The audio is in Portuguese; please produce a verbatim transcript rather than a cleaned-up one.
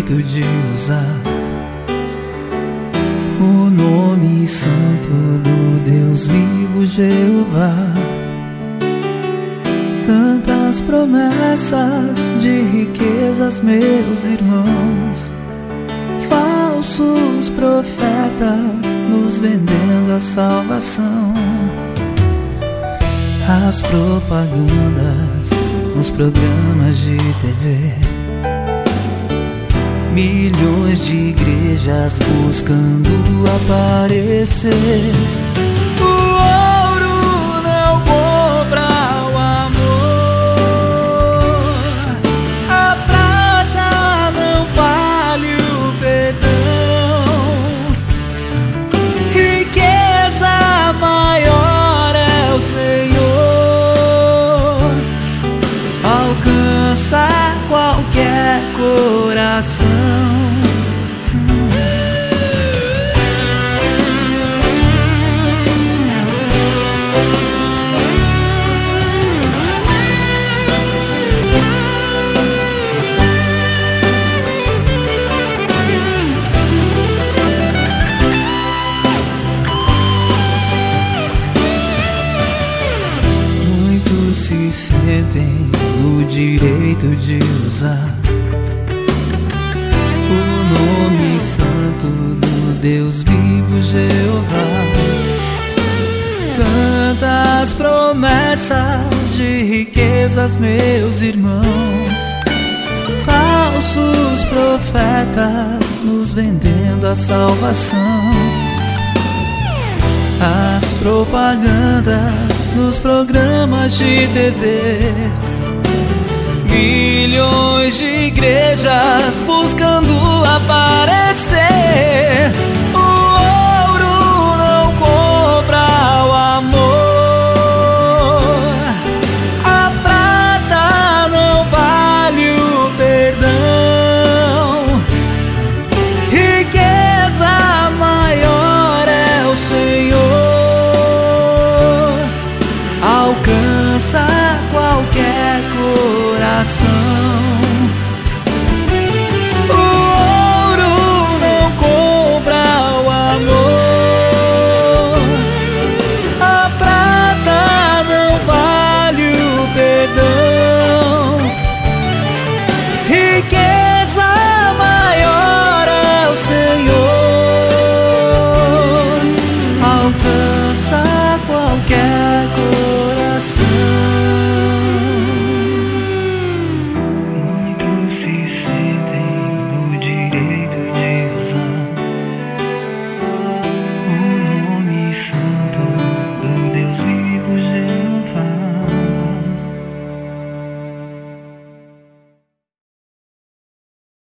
direito de usar o nome santo do Deus vivo, Jeová. Tantas promessas de riquezas, meus irmãos, falsos profetas nos vendendo a salvação. As propagandas nos programas de T V, milhões de igrejas buscando aparecer. O ouro não compra o amor, a prata não vale o perdão. Riqueza maior é o Senhor, alcança qualquer coração. Muitos se sentem no direito de usar o nome santo do Deus vivo, Jeová. Tantas promessas de riquezas, meus irmãos, falsos profetas nos vendendo a salvação. As propagandas nos programas de T V, milhões de igrejas buscando